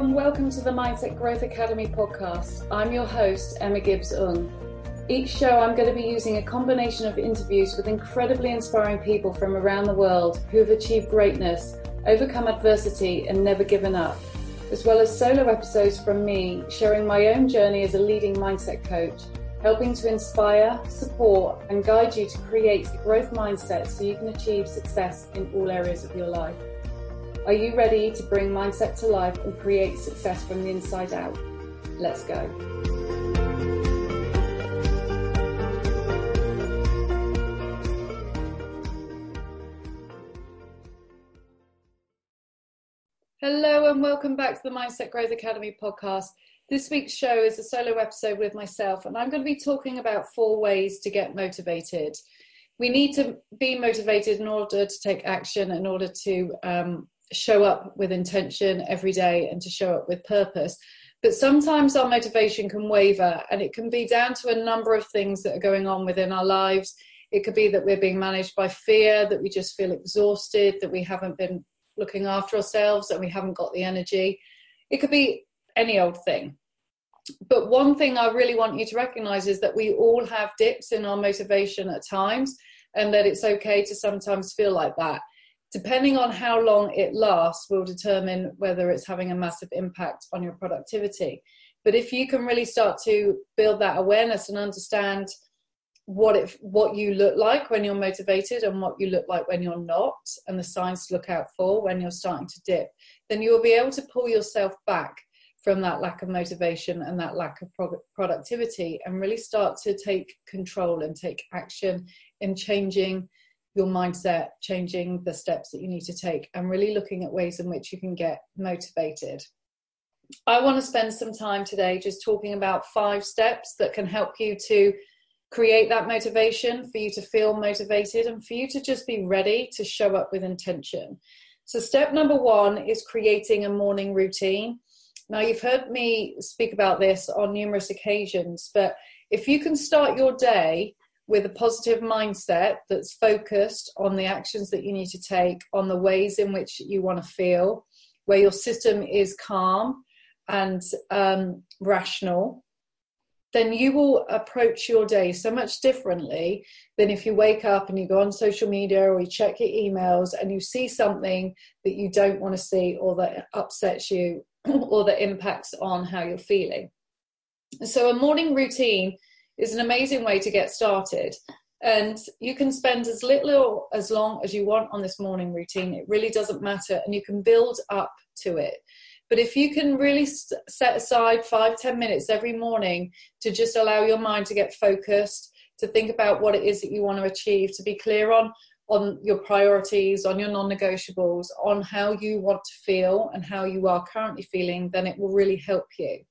and welcome to the Mindset Growth Academy podcast. I'm your host, Emma Gibbs-Ung. Each show I'm going to be using a combination of interviews with incredibly inspiring people from around the world who have achieved greatness, overcome adversity and never given up, as well as solo episodes from me sharing my own journey as a leading mindset coach, helping to inspire, support and guide you to create a growth mindset so you can achieve success in all areas of your life. Are you ready to bring mindset to life and create success from the inside out? Let's go. Hello and welcome back to the Mindset Growth Academy podcast. This week's show is a solo episode with myself, and I'm going to be talking about 4 ways to get motivated. We need to be motivated in order to take action, in order to show up with intention every day and to show up with purpose. But sometimes our motivation can waver, and it can be down to a number of things that are going on within our lives. It could be that we're being managed by fear, that we just feel exhausted, that we haven't been looking after ourselves and we haven't got the energy. It could be any old thing. But one thing I really want you to recognize is that we all have dips in our motivation at times, and that it's okay to sometimes feel like that. Depending on how long it lasts will determine whether it's having a massive impact on your productivity. But if you can really start to build that awareness and understand what you look like when you're motivated and what you look like when you're not, and the signs to look out for when you're starting to dip, then you will be able to pull yourself back from that lack of motivation and that lack of productivity and really start to take control and take action in changing your mindset, changing the steps that you need to take, and really looking at ways in which you can get motivated. I want to spend some time today just talking about 5 steps that can help you to create that motivation, for you to feel motivated and for you to just be ready to show up with intention. So step number 1 is creating a morning routine. Now, you've heard me speak about this on numerous occasions, but if you can start your day with a positive mindset that's focused on the actions that you need to take, on the ways in which you want to feel, where your system is calm and rational, then you will approach your day so much differently than if you wake up and you go on social media or you check your emails and you see something that you don't want to see, or that upsets you, or that impacts on how you're feeling. So a morning routine is an amazing way to get started, and you can spend as little or as long as you want on this morning routine. It really doesn't matter, and you can build up to it. But if you can really set aside 5-10 minutes every morning to just allow your mind to get focused, to think about what it is that you want to achieve, to be clear on your priorities, on your non-negotiables, on how you want to feel and how you are currently feeling, then it will really help you.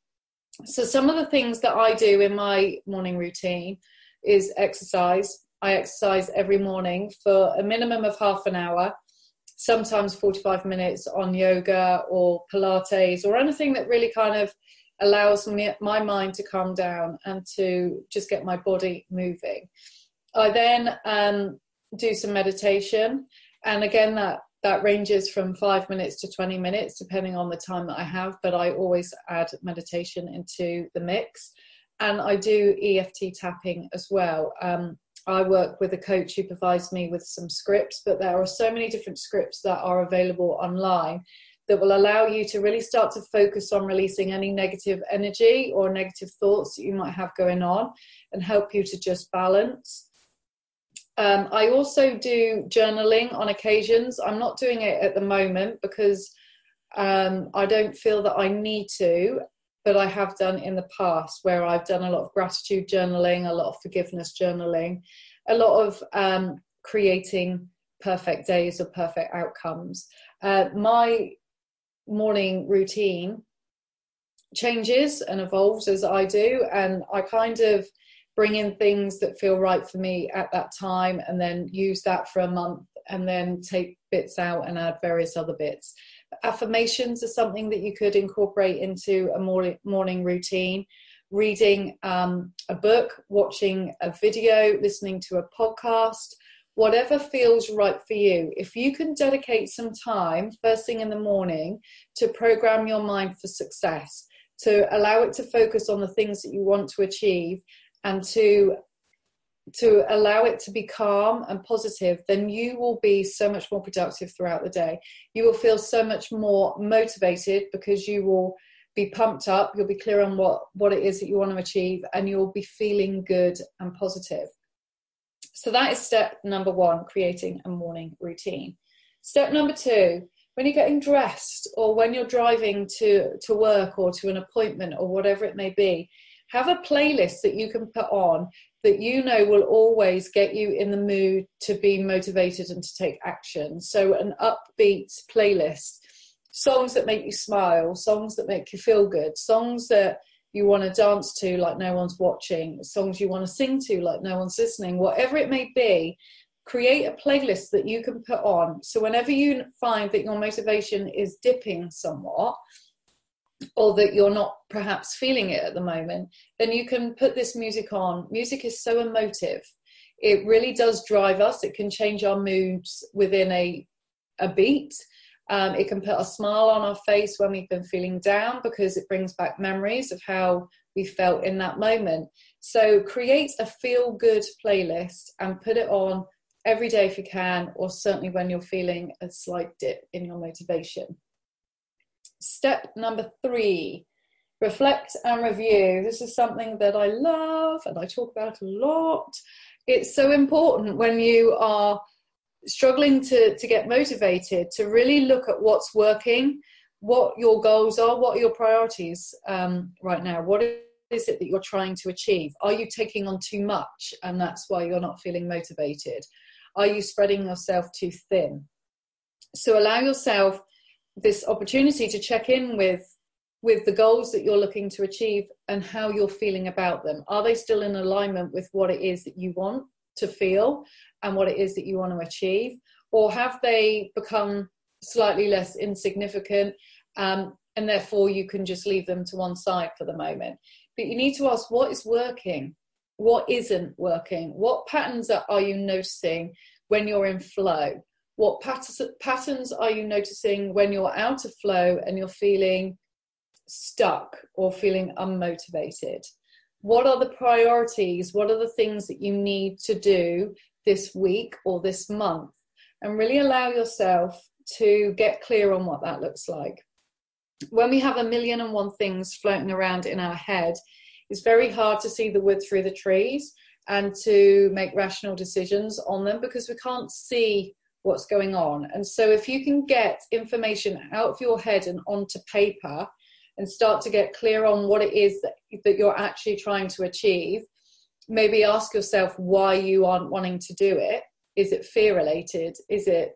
So some of the things that I do in my morning routine is exercise. I exercise every morning for a minimum of half an hour, sometimes 45 minutes on yoga or Pilates or anything that really kind of allows my mind to calm down and to just get my body moving. I then do some meditation, and again that ranges from 5 minutes to 20 minutes depending on the time that I have, but I always add meditation into the mix. And I do EFT tapping as well. I work with a coach who provides me with some scripts, but there are so many different scripts that are available online that will allow you to really start to focus on releasing any negative energy or negative thoughts that you might have going on and help you to just balance. I also do journaling on occasions. I'm not doing it at the moment because I don't feel that I need to, but I have done in the past, where I've done a lot of gratitude journaling, a lot of forgiveness journaling, a lot of creating perfect days or perfect outcomes. My morning routine changes and evolves as I do, and I kind of bring in things that feel right for me at that time and then use that for a month and then take bits out and add various other bits. Affirmations are something that you could incorporate into a morning routine. Reading a book, watching a video, listening to a podcast, whatever feels right for you. If you can dedicate some time first thing in the morning to program your mind for success, to allow it to focus on the things that you want to achieve, and to allow it to be calm and positive, then you will be so much more productive throughout the day. You will feel so much more motivated because you will be pumped up, you'll be clear on what it is that you want to achieve, and you'll be feeling good and positive. So that is step number 1, creating a morning routine. Step number 2, when you're getting dressed or when you're driving to work or to an appointment or whatever it may be, have a playlist that you can put on that you know will always get you in the mood to be motivated and to take action. So an upbeat playlist, songs that make you smile, songs that make you feel good, songs that you want to dance to like no one's watching, songs you want to sing to like no one's listening, whatever it may be. Create a playlist that you can put on. So whenever you find that your motivation is dipping somewhat, or that you're not perhaps feeling it at the moment, then you can put this music on. Music is so emotive. It really does drive us. It can change our moods within a beat. It can put a smile on our face when we've been feeling down because it brings back memories of how we felt in that moment. So create a feel-good playlist and put it on every day if you can, or certainly when you're feeling a slight dip in your motivation. Step number 3, reflect and review. This is something that I love and I talk about a lot. It's so important when you are struggling to get motivated to really look at what's working, what your goals are, what are your priorities right now. What is it that you're trying to achieve? Are you taking on too much and that's why you're not feeling motivated? Are you spreading yourself too thin? So allow yourself this opportunity to check in with the goals that you're looking to achieve and how you're feeling about them. Are they still in alignment with what it is that you want to feel and what it is that you want to achieve? Or have they become slightly less insignificant and therefore you can just leave them to one side for the moment? But you need to ask, what is working? What isn't working? What patterns are you noticing when you're in flow? What patterns are you noticing when you're out of flow and you're feeling stuck or feeling unmotivated? What are the priorities? What are the things that you need to do this week or this month? And really allow yourself to get clear on what that looks like. When we have 1,000,001 things floating around in our head, it's very hard to see the wood through the trees and to make rational decisions on them because we can't see what's going on. And so if you can get information out of your head and onto paper and start to get clear on what it is that you're actually trying to achieve, maybe ask yourself why you aren't wanting to do it. Is it fear related? Is it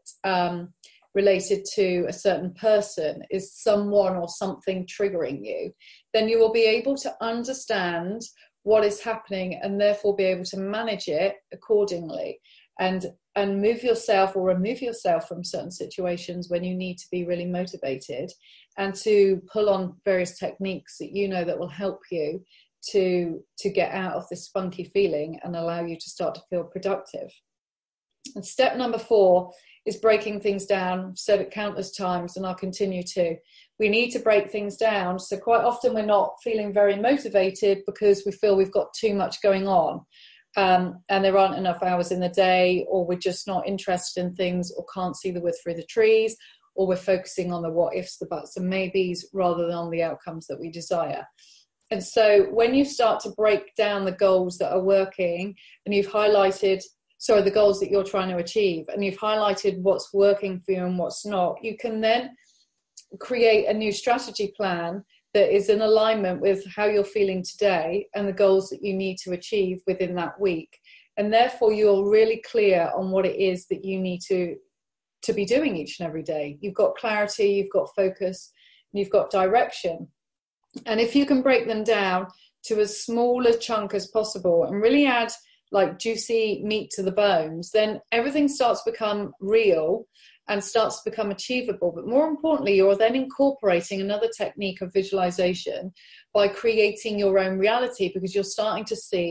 related to a certain person? Is someone or something triggering you? Then you will be able to understand what is happening and therefore be able to manage it accordingly and move yourself or remove yourself from certain situations when you need to be really motivated, and to pull on various techniques that you know that will help you to get out of this funky feeling and allow you to start to feel productive. And step number 4 is breaking things down. I've said it countless times and I'll continue to. We need to break things down. So quite often we're not feeling very motivated because we feel we've got too much going on. And there aren't enough hours in the day, or we're just not interested in things, or can't see the wood through the trees, or we're focusing on the what ifs, the buts and maybes rather than on the outcomes that we desire. And so when you start to break down the goals that are working and you've highlighted, the goals that you're trying to achieve, and you've highlighted what's working for you and what's not, you can then create a new strategy plan that is in alignment with how you're feeling today and the goals that you need to achieve within that week. And therefore you're really clear on what it is that you need to be doing each and every day. You've got clarity, you've got focus, and you've got direction. And if you can break them down to as small a chunk as possible and really add like juicy meat to the bones, then everything starts to become real and starts to become achievable. But more importantly, you're then incorporating another technique of visualization by creating your own reality, because you're starting to see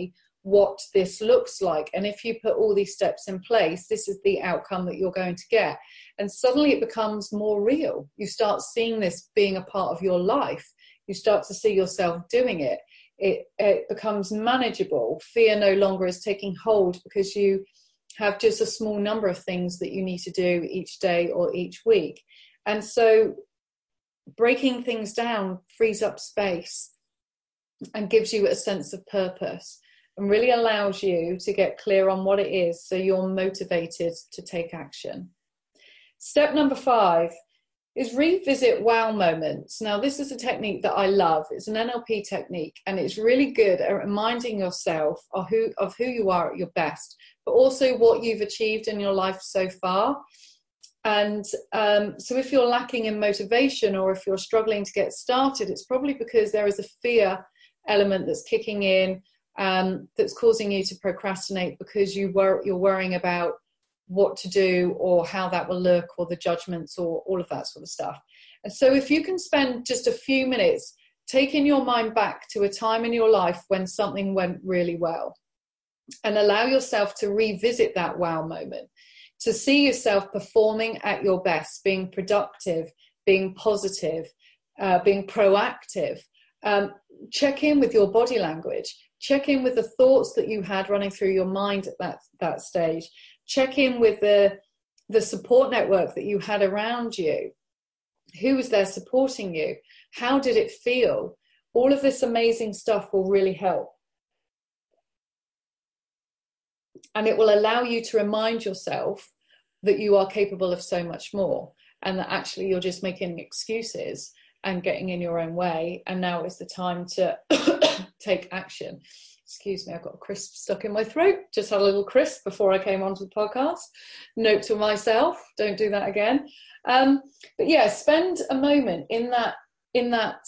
what this looks like. And if you put all these steps in place, this is the outcome that you're going to get. And suddenly it becomes more real. You start seeing this being a part of your life. You start to see yourself doing it. It becomes manageable. Fear no longer is taking hold because you have just a small number of things that you need to do each day or each week. And so breaking things down frees up space and gives you a sense of purpose, and really allows you to get clear on what it is, so you're motivated to take action. Step number 5 is revisit wow moments. Now, this is a technique that I love. It's an NLP technique, and it's really good at reminding yourself of who you are at your best, but also what you've achieved in your life so far. And so if you're lacking in motivation, or if you're struggling to get started, it's probably because there is a fear element that's kicking in, that's causing you to procrastinate, because you're worrying about what to do or how that will look, or the judgments, or all of that sort of stuff. And so if you can spend just a few minutes taking your mind back to a time in your life when something went really well, and allow yourself to revisit that wow moment, to see yourself performing at your best, being productive, being positive, being proactive. Check in with your body language. Check in with the thoughts that you had running through your mind at that stage. Check in with the support network that you had around you. Who was there supporting you? How did it feel? All of this amazing stuff will really help. And it will allow you to remind yourself that you are capable of so much more, and that actually you're just making excuses and getting in your own way. And now is the time to take action. Excuse me, I've got a crisp stuck in my throat. Just had a little crisp before I came onto the podcast. Note to myself, don't do that again. But yeah, spend a moment in that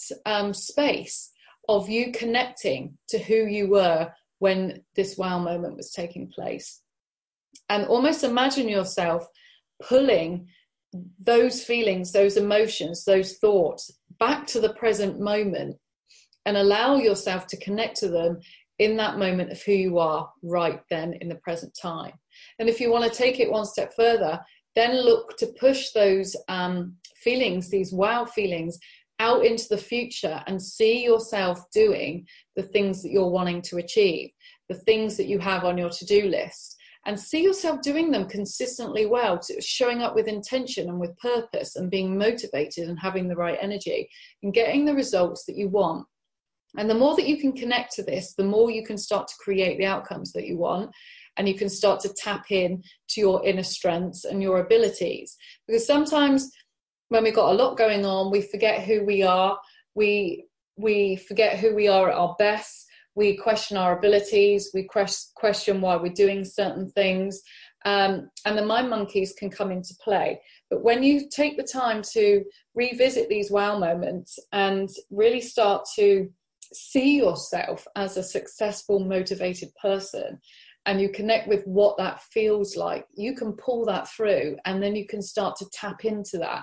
space of you connecting to who you were when this wow moment was taking place. And almost imagine yourself pulling those feelings, those emotions, those thoughts back to the present moment, and allow yourself to connect to them in that moment of who you are right then in the present time. And if you want to take it one step further, then look to push those feelings, these wow feelings, out into the future, and see yourself doing the things that you're wanting to achieve, the things that you have on your to-do list. And see yourself doing them consistently well, showing up with intention and with purpose, and being motivated and having the right energy and getting the results that you want. And the more that you can connect to this, the more you can start to create the outcomes that you want, and you can start to tap in to your inner strengths and your abilities. Because sometimes when we've got a lot going on, we forget who we are. We forget who we are at our best. We question our abilities, we question why we're doing certain things, and the mind monkeys can come into play. But when you take the time to revisit these wow moments and really start to see yourself as a successful, motivated person, and you connect with what that feels like, you can pull that through, and then you can start to tap into that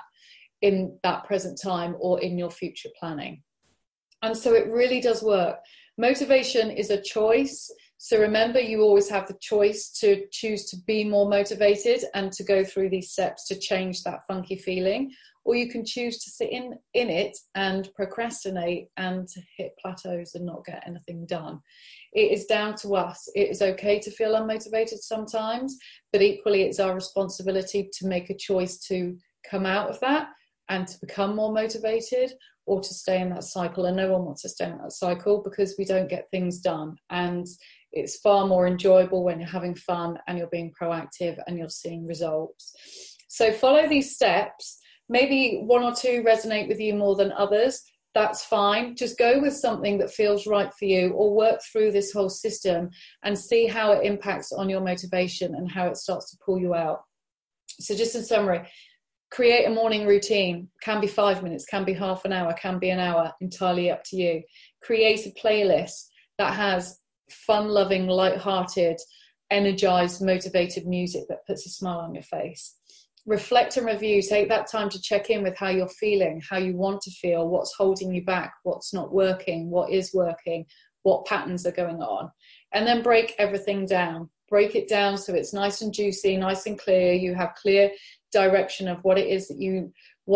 in that present time or in your future planning. And so it really does work. Motivation is a choice. So remember, you always have the choice to choose to be more motivated and to go through these steps to change that funky feeling. Or you can choose to sit in it and procrastinate and to hit plateaus and not get anything done. It is down to us. It is okay to feel unmotivated sometimes, but equally it's our responsibility to make a choice to come out of that and to become more motivated, or to stay in that cycle. And no one wants to stay in that cycle, because we don't get things done. And it's far more enjoyable when you're having fun and you're being proactive and you're seeing results. So follow these steps. Maybe one or two resonate with you more than others. That's fine. Just go with something that feels right for you, or work through this whole system and see how it impacts on your motivation and how it starts to pull you out. So just in summary, create a morning routine. Can be 5 minutes, can be half an hour, can be an hour, entirely up to you. Create a playlist that has fun-loving, light-hearted, energized, motivated music that puts a smile on your face. Reflect and review. Take that time to check in with how you're feeling, how you want to feel, what's holding you back, what's not working, what is working, what patterns are going on. and then break everything down. Break it down so it's nice and juicy, nice and clear. You have clear direction of what it is that you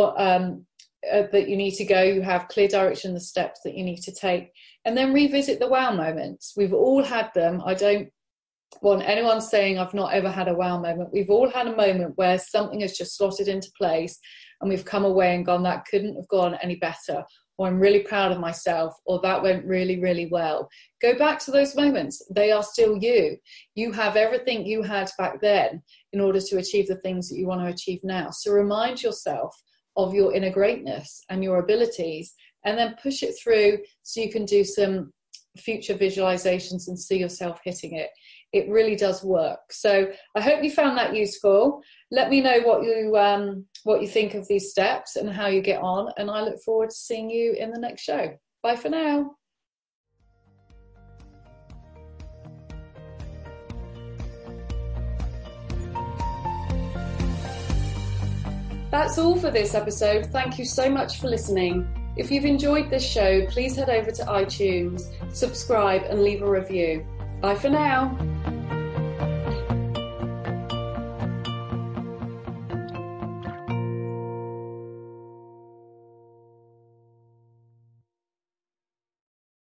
need to go. You have clear direction, the steps that you need to take, and then revisit the wow moments. We've all had them. I don't want anyone saying I've not ever had a wow moment. We've all had a moment where something has just slotted into place and we've come away and gone, that couldn't have gone any better, or I'm really proud of myself, or that went really, really well. Go back to those moments. They are still you. You have everything you had back then in order to achieve the things that you want to achieve now. So remind yourself of your inner greatness and your abilities, and then push it through so you can do some future visualizations and see yourself hitting it. It really does work. So I hope you found that useful. Let me know what you think of these steps and how you get on, and I look forward to seeing you in the next show. Bye for now. That's all for this episode. Thank you so much for listening. If you've enjoyed this show, please head over to iTunes, subscribe and leave a review. Bye for now.